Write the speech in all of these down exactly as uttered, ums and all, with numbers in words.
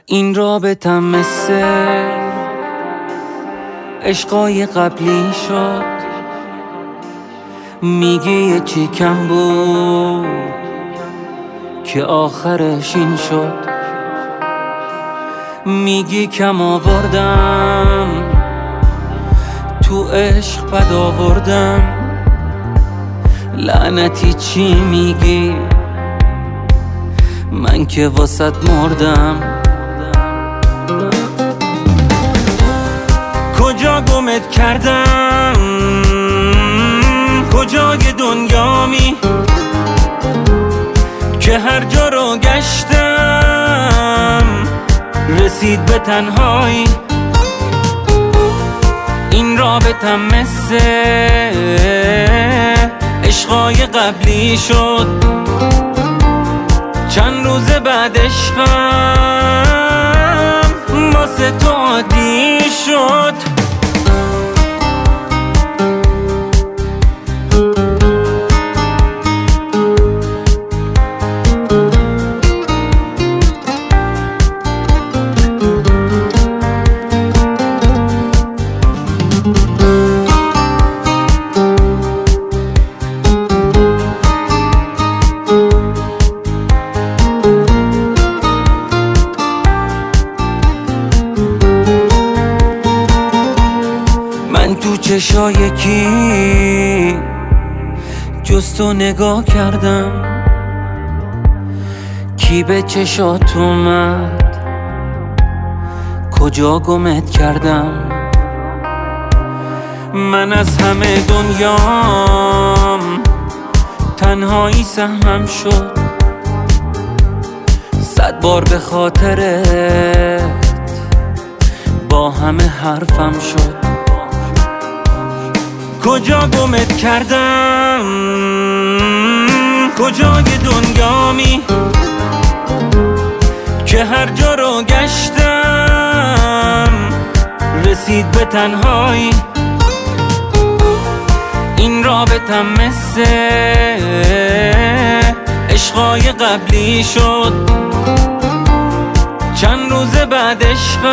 این رابطم مثل عشقای قبلی شد. میگی یه چی کم بود که آخرش این شد. میگی کم آوردم تو عشق بد آوردم. لعنتی چی میگی؟ من که واسط مردم. کجا گمت کردم؟ کجای دنیامی که هر جا رو گشتم رسید به تنهایی. این رابطم مثل عشقای قبلی شد. چند روز بعد عشقم واسه تو عادی شد. من تو چشای کی جز تو نگاه کردم؟ کی به چشات اومد؟ کجا گمت کردم؟ من از همه دنیام تنهایی سهمم شد. صد بار به خاطرت با همه حرفم شد. کجا گمت کردم؟ کجای دنیامی که هر جا رو گشتم رسید به تنهایی. این رابطم مثل عشقای قبلی شد. چند روز بعد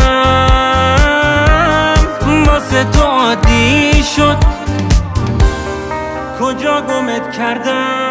عشقم واسه تو عادی شد. کجا گمت کردم؟